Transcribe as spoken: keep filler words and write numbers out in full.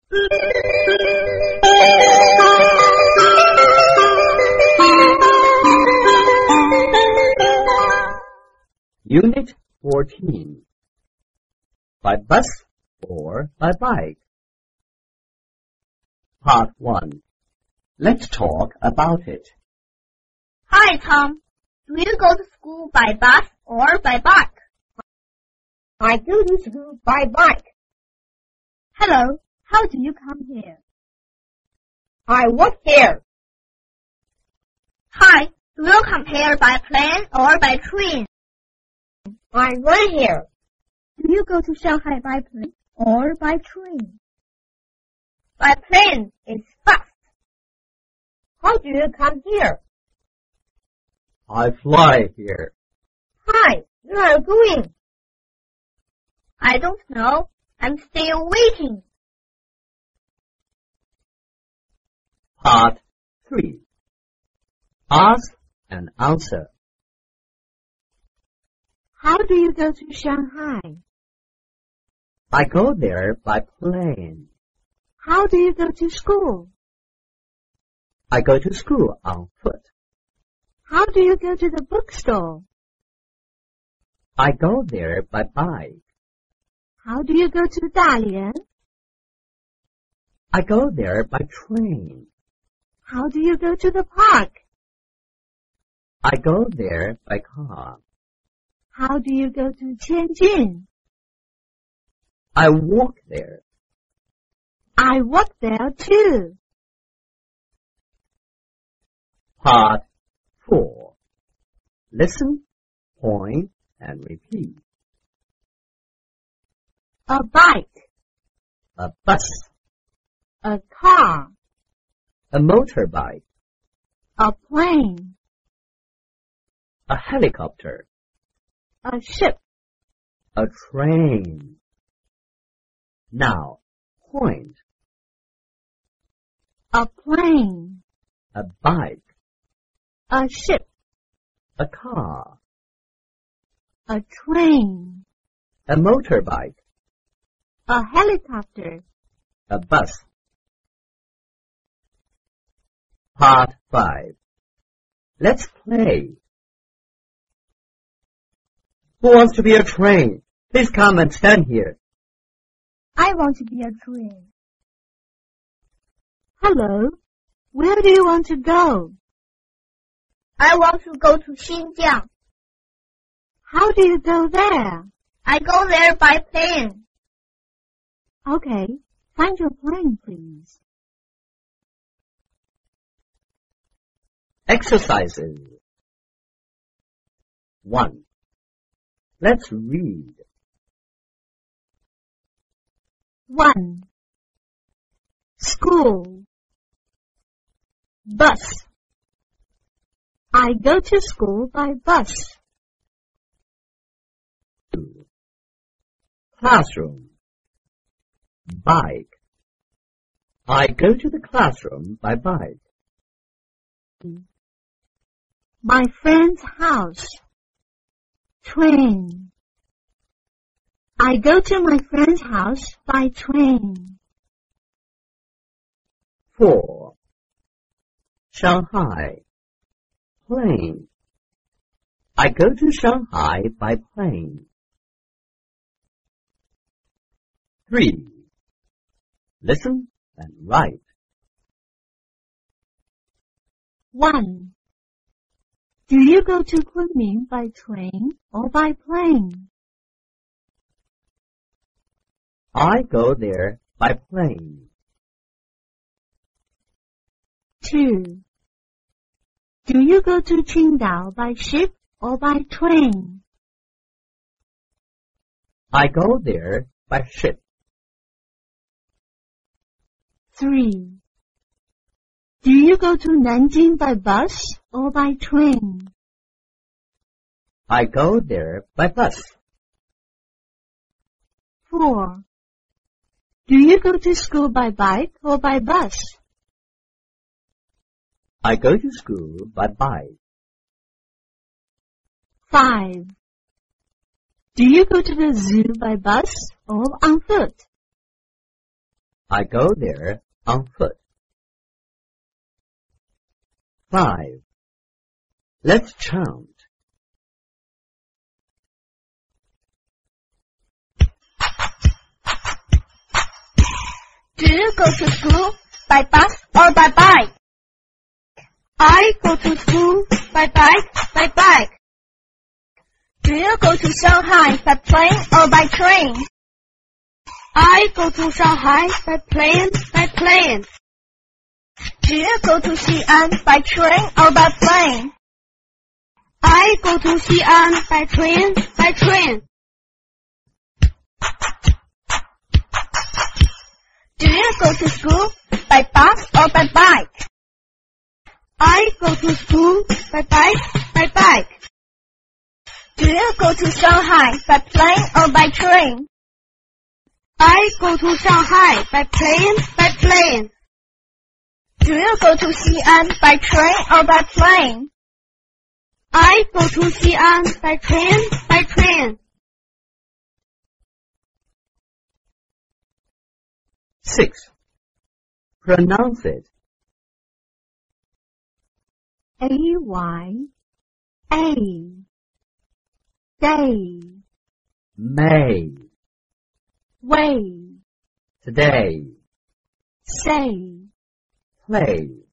Unit fourteen. By bus or by bike? Part one. Let's talk about it. Hi, Tom. Do you go to school by bus or by bike? I go to school by bike. Hello. How do you come here? I walk here. Hi. Do you come here by plane or by train? I run here. Do you go to Shanghai by plane or by train? By plane. It's fast. How do you come here? I fly here. Hi. Where are you going? I don't know. I'm still waiting. Part three. Ask and answer. How do you go to Shanghai? I go there by plane. How do you go to school? I go to school on foot. How do you go to the bookstore? I go there by bike. How do you go to Dalian? I go there by train. How do you go to the park? I go there by car. How do you go to Tianjin? I walk there. I walk there too. Part four. Listen, point, and repeat. A bike. A bus. A car. A motorbike. A plane. A helicopter. A ship. A train. Now, point. A plane. A bike. A ship. A car. A train. A motorbike. A helicopter. A bus. Part five. Let's play. Who wants to be a train? Please come and stand here. I want to be a train. Hello. Where do you want to go? I want to go to Xinjiang. How do you go there? I go there by plane. Okay. Find your plane, please. Exercises. One. Let's read. One. School. Bus. I go to school by bus. Two. Classroom. Bike. I go to the classroom by bike. My friend's house. Train. I go to my friend's house by train. Four. Shanghai. Plane. I go to Shanghai by plane. Three. Listen and write. One. Do you go to Kunming by train or by plane? I go there by plane. Two. Do you go to Qingdao by ship or by train? I go there by ship. Three. Do you go to Nanjing by bus or by train? I go there by bus. Four. Do you go to school by bike or by bus? I go to school by bike. Five. Do you go to the zoo by bus or on foot? I go there on foot. Five. Let's chant. Do you go to school by bus or by bike? I go to school by bike, by bike. Do you go to Shanghai by plane or by train? I go to Shanghai by plane, by plane. Do you go to Xi'an by train or by plane? I go to Xi'an by train, by train. Do you go to school by bus or by bike? I go to school by bike, by bike. Do you go to Shanghai by plane or by train? I go to Shanghai by plane, by plane. Do you go to Xi'an by train or by plane? I go to Xi'an by train, by train. Six. Pronounce it. A Y A Day May. Way Today. Say Play.